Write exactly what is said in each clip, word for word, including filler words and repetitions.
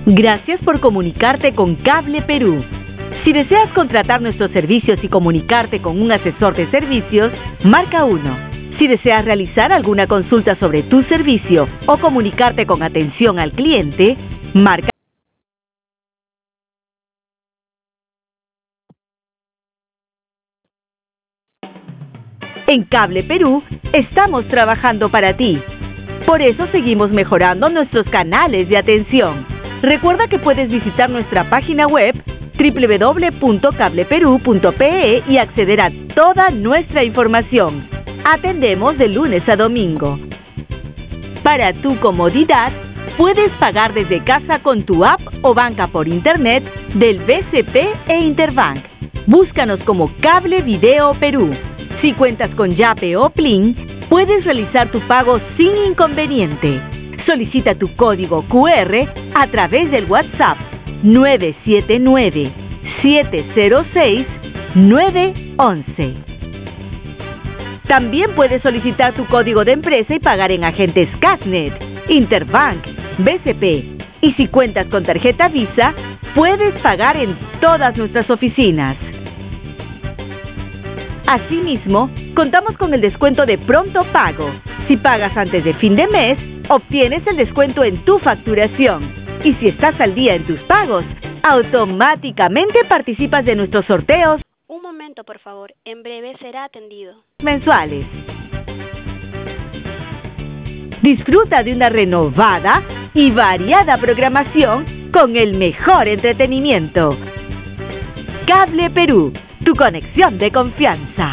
Gracias por comunicarte con Cable Perú. Si deseas contratar nuestros servicios y comunicarte con un asesor de servicios, marca uno. Si deseas realizar alguna consulta sobre tu servicio o comunicarte con atención al cliente, marca. En Cable Perú estamos trabajando para ti. Por eso seguimos mejorando nuestros canales de atención. Recuerda que puedes visitar nuestra página web doble u doble u doble u punto cable perú punto pe e y acceder a toda nuestra información. Atendemos de lunes a domingo. Para tu comodidad, puedes pagar desde casa con tu app o banca por internet del B C P e Interbank. Búscanos como Cable Video Perú. Si cuentas con Yape o Plin, puedes realizar tu pago sin inconveniente. Solicita tu código cu erre a través del WhatsApp nueve siete nueve, siete cero seis, nueve once. También puedes solicitar tu código de empresa y pagar en agentes Casnet, Interbank, B C P. Y si cuentas con tarjeta Visa, puedes pagar en todas nuestras oficinas. Asimismo, contamos con el descuento de pronto pago. Si pagas antes de fin de mes, obtienes el descuento en tu facturación. Y si estás al día en tus pagos, automáticamente participas de nuestros sorteos. Un momento, por favor. En breve será atendido. Mensuales. Disfruta de una renovada y variada programación con el mejor entretenimiento. Cable Perú, tu conexión de confianza.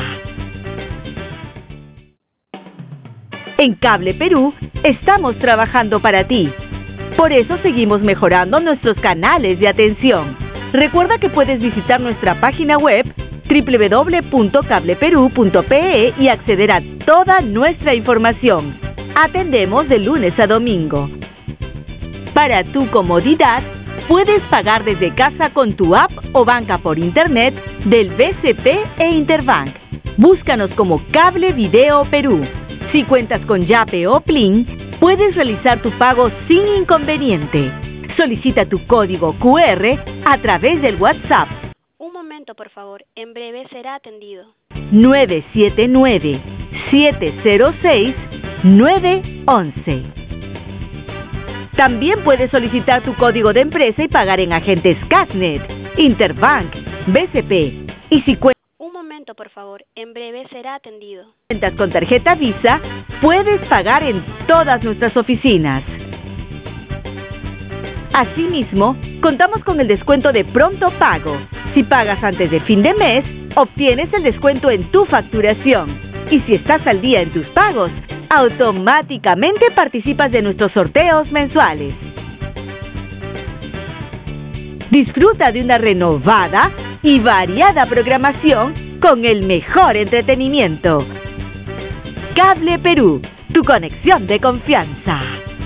En Cable Perú estamos trabajando para ti. Por eso seguimos mejorando nuestros canales de atención. Recuerda que puedes visitar nuestra página web doble u doble u doble u punto cable perú punto pe e y acceder a toda nuestra información. Atendemos de lunes a domingo. Para tu comodidad, puedes pagar desde casa con tu app o banca por internet del B C P e Interbank. Búscanos como Cable Video Perú. Si cuentas con Yape o Plin, puedes realizar tu pago sin inconveniente. Solicita tu código cu erre a través del WhatsApp. Un momento, por favor. En breve será atendido. nueve siete nueve, siete cero seis, nueve once. También puedes solicitar tu código de empresa y pagar en agentes Casnet, Interbank, B C P. Y si cuentas Un momento, por favor. En breve será atendido. cuentas con tarjeta Visa, puedes pagar en todas nuestras oficinas. Asimismo, contamos con el descuento de pronto pago. Si pagas antes de fin de mes, obtienes el descuento en tu facturación. Y si estás al día en tus pagos, automáticamente participas de nuestros sorteos mensuales. Disfruta de una renovada y variada programación con el mejor entretenimiento. Cable Perú, tu conexión de confianza.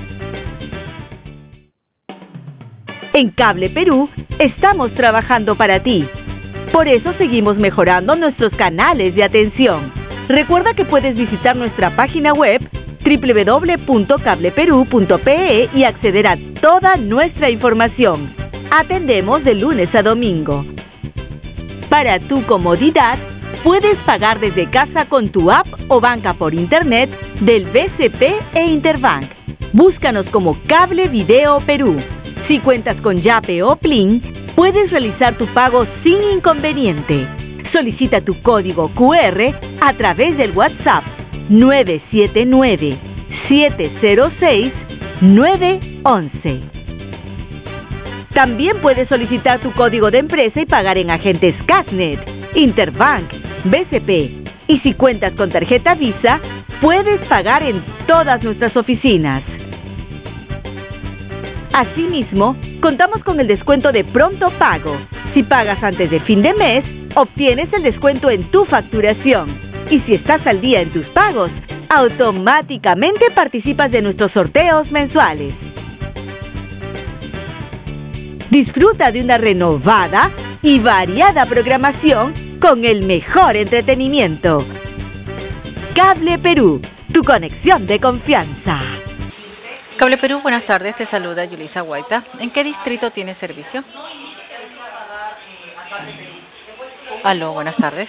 En Cable Perú estamos trabajando para ti. Por eso seguimos mejorando nuestros canales de atención. Recuerda que puedes visitar nuestra página web doble u doble u doble u punto cable perú punto pe e y acceder a toda nuestra información. Atendemos de lunes a domingo. Para tu comodidad, puedes pagar desde casa con tu app o banca por internet del B C P e Interbank. Búscanos como Cable Video Perú. Si cuentas con Yape o Plin, puedes realizar tu pago sin inconveniente. Solicita tu código cu erre a través del WhatsApp nueve siete nueve, siete cero seis, nueve once. También puedes solicitar tu código de empresa y pagar en agentes Casnet, Interbank, B C P. Y si cuentas con tarjeta Visa, puedes pagar en todas nuestras oficinas. Asimismo, contamos con el descuento de pronto pago. Si pagas antes de fin de mes, obtienes el descuento en tu facturación. Y si estás al día en tus pagos, automáticamente participas de nuestros sorteos mensuales. Disfruta de una renovada y variada programación con el mejor entretenimiento. Cable Perú, tu conexión de confianza. Cable Perú, buenas tardes, te saluda Yulisa Guaita. ¿En qué distrito tiene servicio? Aló, buenas tardes.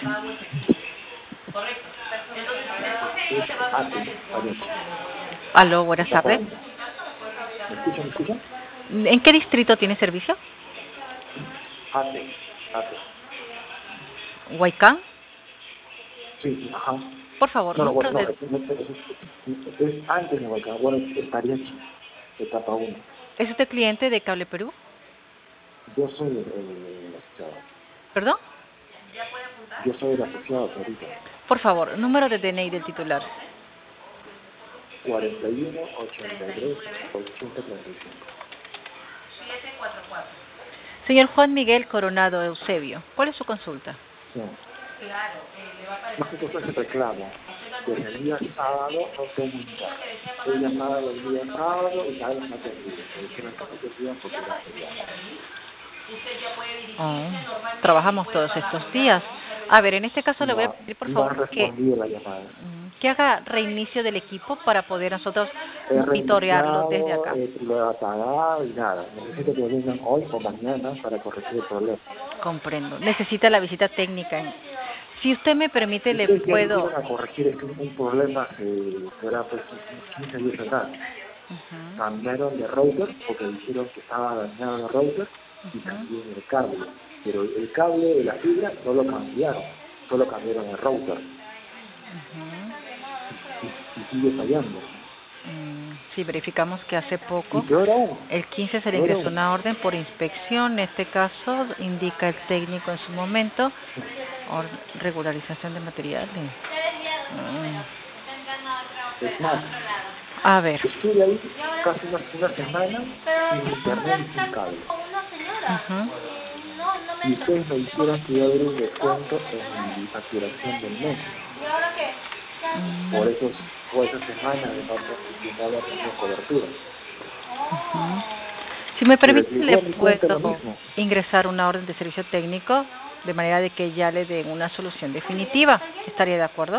Aló, buenas tardes. ¿Me escuchan? ¿Me escuchan? ¿En qué distrito tiene servicio? Ate, Ate. ¿Huaycán? Sí, ajá. Por favor, No, no, número bueno, no, de... es, es, es, es antes de Huaycán, bueno, es Pariachi, etapa uno. ¿Es usted cliente de Cable Perú? Yo soy el, el asociado. ¿Perdón? Yo soy el asociado ahorita. Por favor, número de D N I del titular. cuarenta y uno, ochenta y tres, ochenta, treinta y cinco. Señor Juan Miguel Coronado Eusebio, ¿cuál es su consulta? Sí. Más que todo ese reclamo. Desde el día sábado no tengo internet. He llamado el día sábado y nadie me ha atendido. Me dijeron que no tenían porque era feriado. Oh, trabajamos todos estos días. A ver, en este caso le voy a No, pedir, por no han favor, que, respondido la llamada. mm, que haga reinicio del equipo para poder nosotros He monitorearlo desde reiniciado, acá. eh, lo he apagado y nada. Necesito que vengan hoy o mañana para corregir el problema. Comprendo. Necesita la visita técnica. Si usted me permite, le Ustedes ya puedo... vinieron a corregir este, un problema que será pues unos quince días atrás. Ujú, Cambiaron de router porque dijeron que estaba dañado el router y ujú, también el cable. Pero el cable de la fibra no lo cambiaron, solo cambiaron el router ujú. y, y sigue fallando. Mm, Sí, verificamos que hace Y poco, peor aún, el quince, se le peor ingresó aún. una orden por inspección. En este caso, indica el técnico en su momento, or- regularización de materiales. Mm, Es más, A ver. estuve ahí casi una, una semana sin internet y sin cable. Ujú. Y ustedes me dijeron que iba a haber un descuento en mi facturación del mes. Mm, Por eso, por esa semana de no, de no haber tenido cobertura. ujú. Si me Pero permite, le llegó a mi cuenta lo puedo mismo. ingresar una orden de servicio técnico de manera de que ya le den una solución definitiva. ¿Estaría de acuerdo?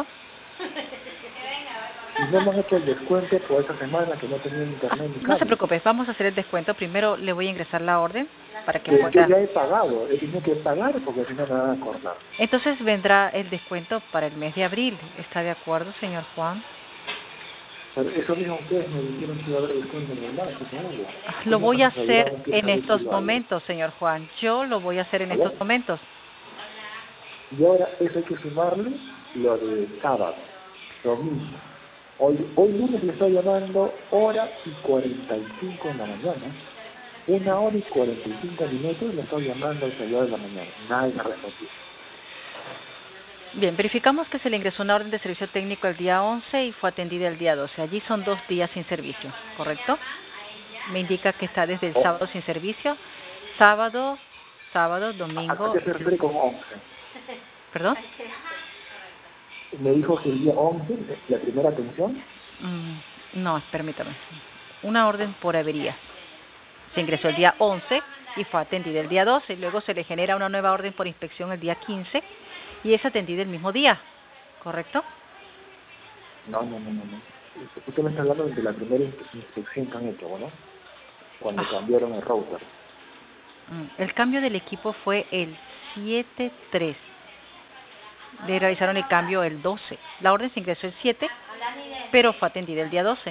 Y no me han hecho el descuento por esa semana que no tenía Ah, internet ni no se cable. preocupe, vamos a hacer el descuento. Primero le voy a ingresar la orden para que Que yo pueda... ya he pagado, he tenido que pagar porque si no me van a cortar. Entonces vendrá el descuento para el mes de abril. ¿Está de acuerdo, señor Juan? Pero eso mismo ustedes me dijeron que iba a haber descuento en el marzo, ¿no? Lo ¿Cómo voy a nos hacer aseguraron que esta en vez sí estos lo haría? momentos, señor Juan. Yo lo voy a hacer en estos ¿Aló? momentos. Y ahora eso hay que sumarle lo de sábado, domingo. Hoy, hoy lunes le estoy llamando hora y cuarenta y cinco en la mañana. Una hora y cuarenta y cinco minutos le estoy llamando al celular de la mañana. Nadie me respondió. Bien, verificamos que se le ingresó una orden de servicio técnico el día once y fue atendida el día doce. Allí son dos días sin servicio, ¿correcto? Me indica que está desde el Oh, sábado sin servicio. Sábado, sábado, ¿a, a domingo... qué se refiere con once? ¿Perdón? Me dijo que el día once, la primera atención. Mm, no, permítame. Una orden por avería. Se ingresó el día once y fue atendida el día doce. Luego se le genera una nueva orden por inspección el día quince y es atendida el mismo día, ¿correcto? No, no, no, no. no. Usted me está hablando de la primera inspección que han hecho, ¿no? Cuando Ah, cambiaron el router. mm, el cambio del equipo fue el siete tres. Le realizaron el cambio el doce. La orden se ingresó el siete, pero fue atendida el día doce.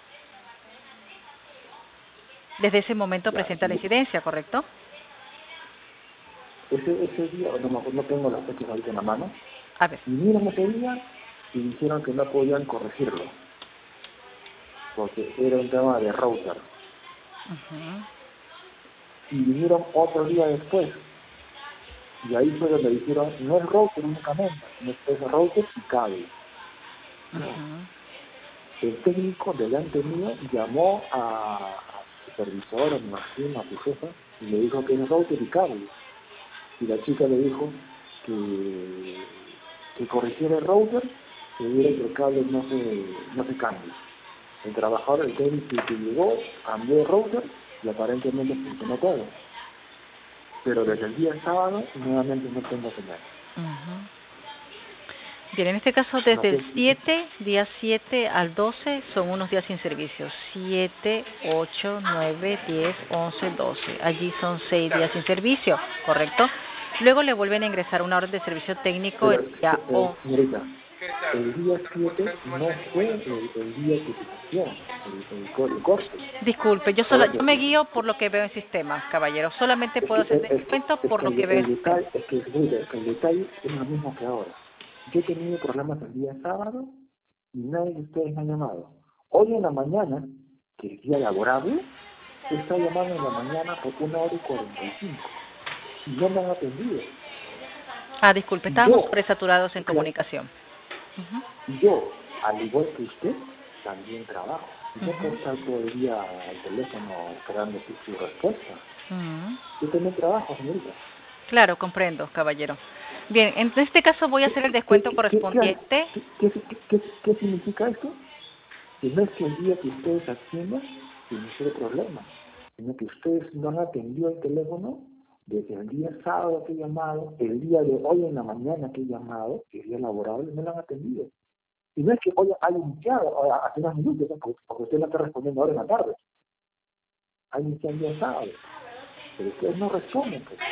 Desde ese momento Ya, presenta la y incidencia, ¿correcto? ese, ese día, no, me acuerdo, no tengo las fechas ahorita en la mano, A ver. vinieron ese día y dijeron que no podían corregirlo, porque era un tema de router. Ujú, Y vinieron otro día después, y ahí fue donde dijeron, no es router únicamente, no es router y cable. ujú. El técnico delante mío llamó a, a su supervisor, a mi imagino, a su jefa, y le dijo que es router y cable. Y la chica le dijo que, que corrigiera el router, que viera que el cable no se, no se cambie. El trabajador, el técnico que llegó, cambió el router y aparentemente funcionó todo. Pero desde el día sábado nuevamente no tengo señal. Ujú. Bien, en este caso No desde sé el si... siete, día siete al doce son unos días sin servicio. siete, ocho, nueve, diez, once, doce. Allí son seis días sin servicio, ¿correcto? Luego le vuelven a ingresar una orden de servicio técnico Pero, el día pero, once. señorita, el día siete no fue el, el día de cotización, el, el, co- el corte. Disculpe, yo solo Por yo eso, me guío por lo que veo en sistema, caballero. Solamente es puedo que, hacer es, es que, descuento es por que lo el, que veo el en sistema. detalle, es que, señorita, es que el detalle es lo mismo que ahora. Yo he tenido problemas el día sábado y nadie de ustedes me ha llamado. Hoy en la mañana, que es día laborable, he estado llamando en la mañana por una hora y cuarenta y cinco y no me han atendido. Ah, disculpe, Y estábamos yo, sobresaturados en claro, comunicación. Ujú, y yo, al igual que usted, también trabajo. Y no puedo ujú, estar todo el día al teléfono esperando su, su respuesta. ujú. Yo también trabajo, señorita. Claro, comprendo, caballero. Bien, en este caso voy a ¿Qué, hacer el qué, descuento qué, qué, qué, hay? correspondiente. ¿Qué, qué, qué, qué- qué significa esto? Que no es que el día que ustedes atiendan tiene ser problema, sino que ustedes no han atendido el teléfono desde el día sábado que he llamado, el día de hoy en la mañana que he llamado, que es día laborable, no lo han atendido. Y no es que hoy haya iniciado ahora, hace unos minutos, ¿no? porque, porque usted no está respondiendo ahora en la tarde, ha iniciado el día sábado, pero ustedes no responden, pues.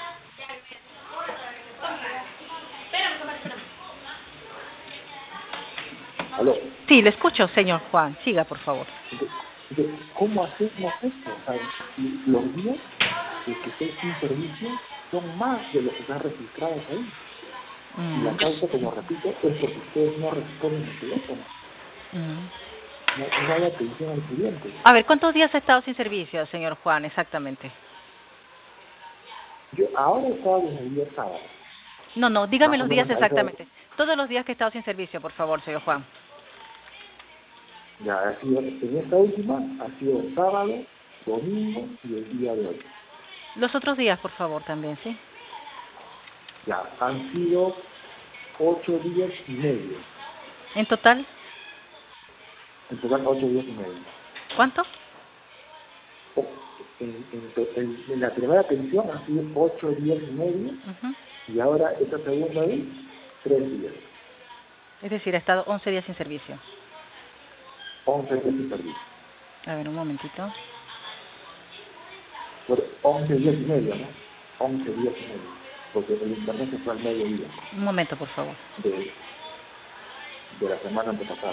¿Aló? Sí, le escucho, señor Juan. Siga, por favor. Entonces, entonces, ¿cómo hacemos esto? O sea, si los días de que estoy sin servicio son más de los que están registrados ahí. Y Mm, la yo- causa, como repito, es porque ustedes no responden el teléfono. mm. No, no hay atención al cliente. A ver, ¿cuántos días ha estado sin servicio, señor Juan, exactamente? Yo ahora he estado desde el día sábado. No, no, dígame Más o los días menos a eso, exactamente. Todos los días que he estado sin servicio, por favor, señor Juan. ya ha sido, en esta última, ha sido sábado, domingo y el día de hoy. Los otros días, por favor, también, ¿sí? Ya, han sido ocho días y medio. En total, En total, ocho días y medio. ¿cuánto? O- En, en, to- en- en la primera atención han sido ocho días y medio Ujú. y ahora esta segunda vez, tres días. Es decir, ha estado once días sin servicio. Once días sin servicio. A ver, un momentito. Por once días y medio, ¿no? Once días y medio. Porque el internet se fue al mediodía Un momento, por favor. de, de la semana antepasada.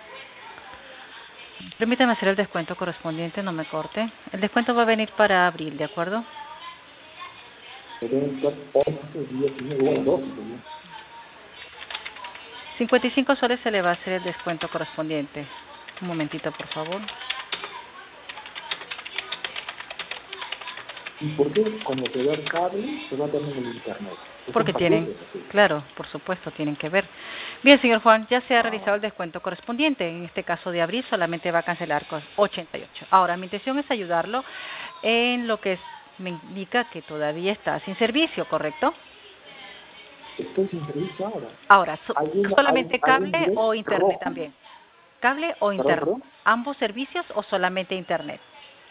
Permítame hacer el descuento correspondiente, no me corte. El descuento va a venir para abril, ¿de acuerdo? Deben estar once días y medio, bueno, doce sería. cincuenta y cinco soles se le va a hacer el descuento correspondiente. Un momentito, por favor. ¿Y por qué cuando se da el cable se va también el internet? Es un Porque tienen, paquete, así. claro, por supuesto, tienen que ver. Bien, señor Juan, ya se ha realizado el descuento correspondiente. En este caso de abril solamente va a cancelar con ochenta y ocho. Ahora, mi intención es ayudarlo en lo que es- me indica que todavía está sin servicio, ¿correcto? Estoy sin servicio ahora. Ahora, so- ¿Hay, una, hay, ¿solamente hay un cable delay o internet rojo? también? ¿Cable o Perdón, internet? perdón. ¿Ambos servicios o solamente internet?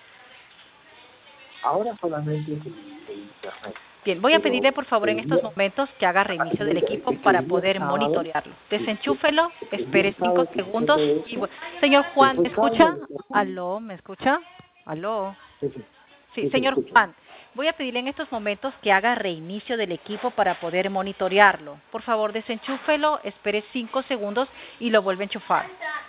Ahora solamente es el, el internet. Bien, voy a Pero pedirle por favor en el estos día, momentos que haga ah, reinicio del señorita, equipo es, es que para el día poder sábado, monitorearlo. es que, Desenchúfelo, es que el día espere cinco sábado que sucede segundos y... eso, vu- Señor se Juan, fue ¿me el cable escucha? del teléfono. ¿Aló? ¿Me escucha? ¿Aló? Sí, sí, Sí, sí, sí, señor escucho. Juan, voy a pedirle en estos momentos que haga reinicio del equipo para poder monitorearlo. Por favor, desenchúfelo, espere cinco segundos y lo vuelve a enchufar.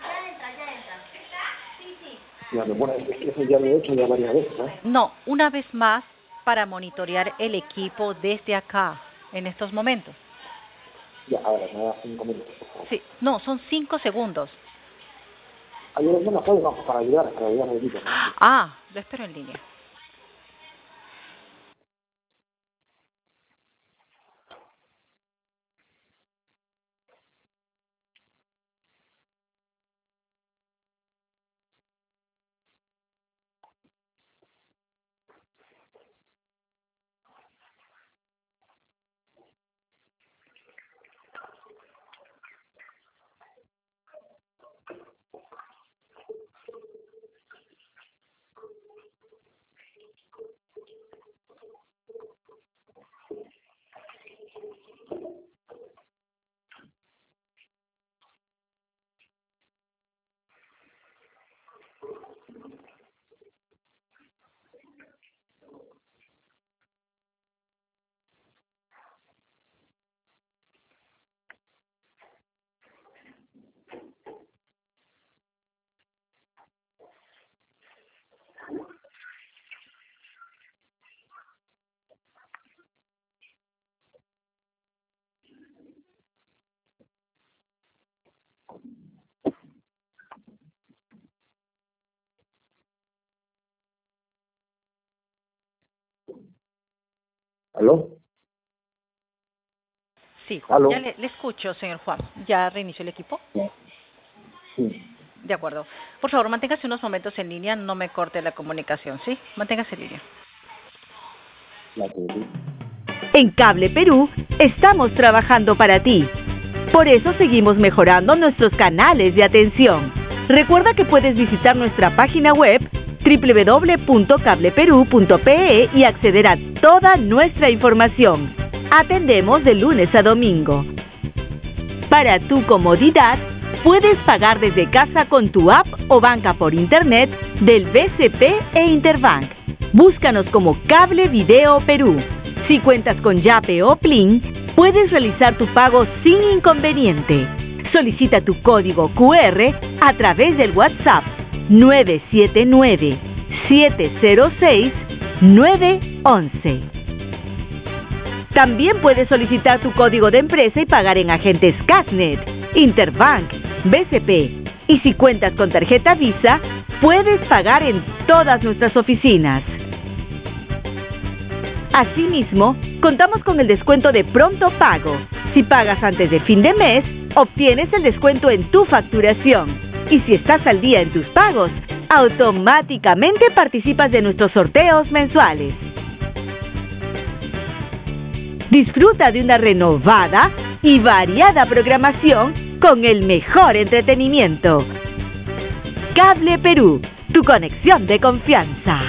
Ya, bueno, es que eso ya lo he hecho ya varias veces, ¿eh? No, una vez más para monitorear el equipo desde acá, en estos momentos. Ya, ahora, me da cinco minutos, por favor. Sí, no, son cinco segundos. Ayúdame, no, no, no, para ayudar, para ayudar al equipo. Ah, lo espero en línea. ¿Aló? Sí, Juan, ¿Aló? ya le, le escucho, señor Juan. ¿Ya reinició el equipo? Sí. De acuerdo. Por favor, manténgase unos momentos en línea, no me corte la comunicación, ¿sí? Manténgase en línea. La que sí. En Cable Perú estamos trabajando para ti. Por eso seguimos mejorando nuestros canales de atención. Recuerda que puedes visitar nuestra página web doble u doble u doble u punto cable perú punto pe e y acceder a toda nuestra información. Atendemos de lunes a domingo. Para tu comodidad, puedes pagar desde casa con tu app o banca por internet del B C P e Interbank. Búscanos como Cable Video Perú. Si cuentas con Yape o Plin, puedes realizar tu pago sin inconveniente. Solicita tu código cu erre a través del WhatsApp nueve siete nueve, siete cero seis, nueve once. También puedes solicitar tu código de empresa y pagar en agentes Casnet, Interbank, B C P. Y si cuentas con tarjeta Visa, puedes pagar en todas nuestras oficinas. Asimismo, contamos con el descuento de pronto pago. Si pagas antes de fin de mes, obtienes el descuento en tu facturación. Y si estás al día en tus pagos, automáticamente participas de nuestros sorteos mensuales. Disfruta de una renovada y variada programación con el mejor entretenimiento. Cable Perú, tu conexión de confianza.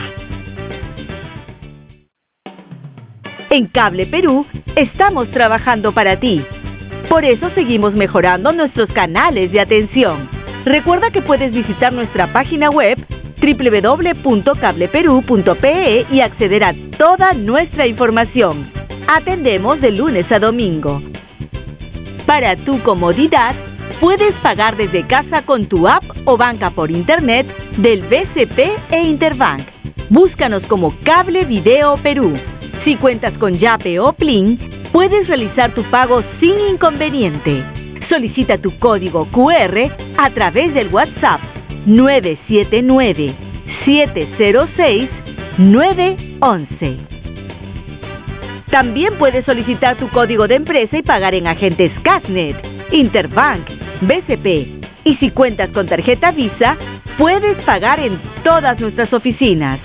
En Cable Perú estamos trabajando para ti. Por eso seguimos mejorando nuestros canales de atención. Recuerda que puedes visitar nuestra página web doble u doble u doble u punto cable perú punto pe e y acceder a toda nuestra información. Atendemos de lunes a domingo. Para tu comodidad, puedes pagar desde casa con tu app o banca por internet del B C P e Interbank. Búscanos como Cable Video Perú. Si cuentas con Yape o Plin, puedes realizar tu pago sin inconveniente. Solicita tu código cu erre a través del WhatsApp nueve siete nueve, siete cero seis, nueve once. También puedes solicitar tu código de empresa y pagar en agentes Casnet, Interbank, B C P. Y si cuentas con tarjeta Visa, puedes pagar en todas nuestras oficinas.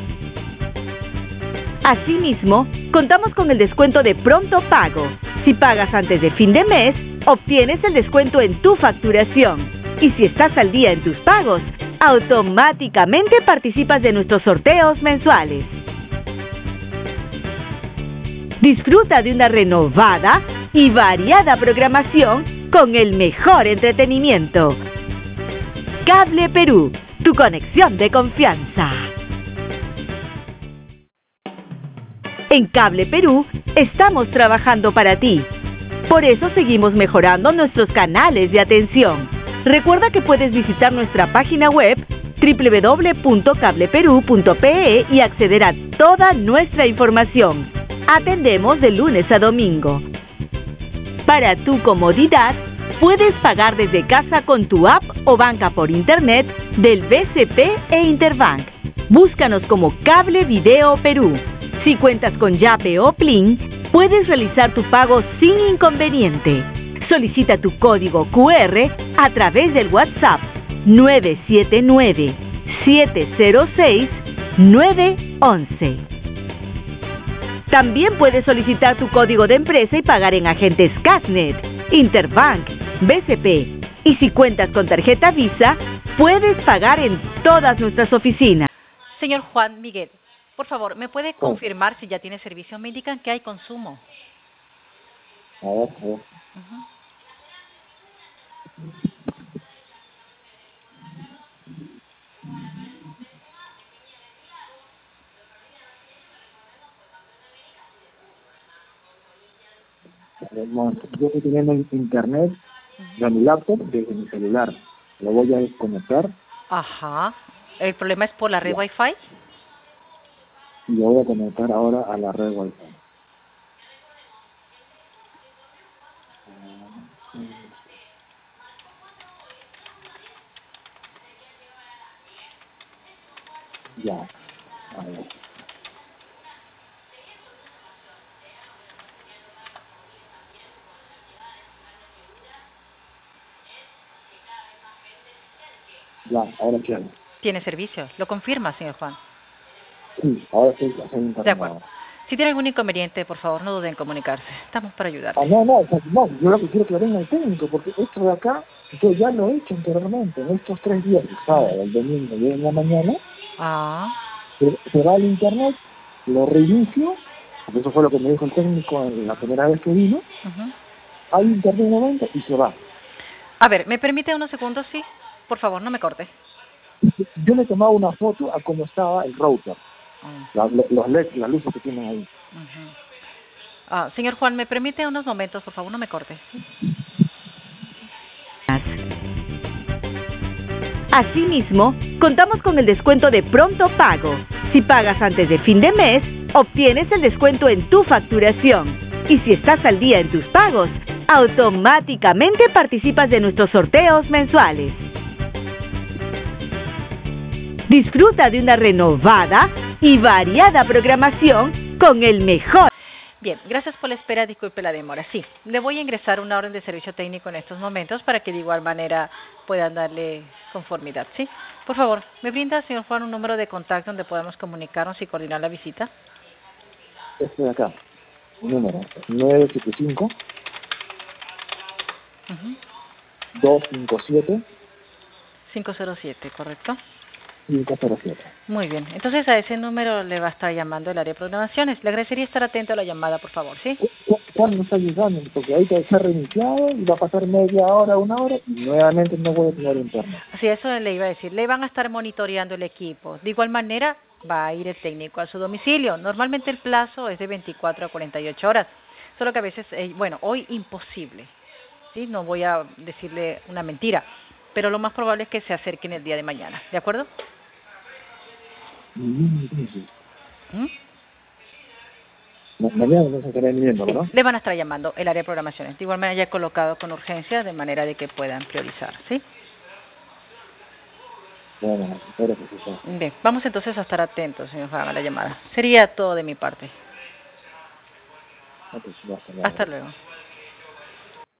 Asimismo, contamos con el descuento de pronto pago. Si pagas antes de fin de mes, obtienes el descuento en tu facturación. Y si estás al día en tus pagos, automáticamente participas de nuestros sorteos mensuales. Disfruta de una renovada y variada programación con el mejor entretenimiento. Cable Perú, tu conexión de confianza. En Cable Perú estamos trabajando para ti. Por eso seguimos mejorando nuestros canales de atención. Recuerda que puedes visitar nuestra página web doble u doble u doble u punto cable perú punto pe e y acceder a toda nuestra información. Atendemos de lunes a domingo. Para tu comodidad, puedes pagar desde casa con tu app o banca por internet del B C P e Interbank. Búscanos como Cable Video Perú. Si cuentas con Yape o Plin, puedes realizar tu pago sin inconveniente. Solicita tu código cu erre a través del WhatsApp nueve siete nueve, siete cero seis, nueve once. También puedes solicitar tu código de empresa y pagar en agentes Casnet, Interbank, B C P. Y si cuentas con tarjeta Visa, puedes pagar en todas nuestras oficinas. Señor Juan Miguel, por favor, ¿me puede confirmar si ya tiene servicio? Me indican que hay consumo. A ver, a ver. Uh-huh. Yo estoy teniendo internet de mi laptop desde mi celular. Lo voy a desconectar. Ajá. ¿El problema es por la red Ya. Wi-Fi? Y lo voy a conectar ahora a la red Wi-Fi. Ya. A ver. Ya, ahora qué hago. Tiene servicio. ¿Lo confirma, señor Juan? Sí, ahora estoy haciendo internet. De acuerdo. Si tiene algún inconveniente, por favor, no duden en comunicarse. Estamos para ayudarle. Ah, no, no, o sea, no, yo lo que quiero que venga el técnico, porque esto de acá, yo ya lo he hecho anteriormente, en estos tres días, el sábado, el domingo y en la mañana, Ah, se, se va al internet, lo reinicio, porque eso fue lo que me dijo el técnico en la primera vez que vino, ujú. hay internet un momento y se va. A ver, ¿me permite unos segundos? Sí. Por favor, no me corte. Yo le tomaba una foto a cómo estaba el router, Mm, la- lo- los L E D, las luces que tienen ahí. ujú. Ah, señor Juan, ¿me permite unos momentos? Por favor, no me corte. Asimismo, contamos con el descuento de pronto pago. Si pagas antes de fin de mes, obtienes el descuento en tu facturación. Y si estás al día en tus pagos, automáticamente participas de nuestros sorteos mensuales. Disfruta de una renovada y variada programación con el mejor. Bien, gracias por la espera, disculpe la demora. Sí, le voy a ingresar una orden de servicio técnico en estos momentos para que de igual manera puedan darle conformidad, ¿sí? Por favor, ¿me brinda, señor Juan, un número de contacto donde podamos comunicarnos y coordinar la visita? Este de acá, número nueve siete cinco, Ujú. dos cinco siete, cinco cero siete, ¿correcto? cinco cero siete. Muy bien, entonces a ese número le va a estar llamando el área de programaciones. Le agradecería estar atento a la llamada, por favor, ¿sí? ¿Cu- ¿Cuándo está llegando? Porque ahorita está reiniciado y va a pasar media hora, una hora y nuevamente no voy a tener internet. Sí, eso le iba a decir. Le van a estar monitoreando el equipo. De igual manera, va a ir el técnico a su domicilio. Normalmente el plazo es de veinticuatro a cuarenta y ocho horas. Solo que a veces, eh, bueno, hoy imposible. ¿Sí? No voy a decirle una mentira. Pero lo más probable es que se acerquen el día de mañana. ¿De acuerdo? Mm, entonces, ¿Mm? ma- mañana no se estará viniendo, Sí, ¿verdad? le van a estar llamando el área de programaciones. De igual manera ya he colocado con urgencia de manera de que puedan priorizar. ¿Sí? Bueno, espero que sí sea. Bien, vamos entonces a estar atentos, señor Juan, a la llamada. Sería todo de mi parte. Ok, ya está, ya, Hasta ya. luego.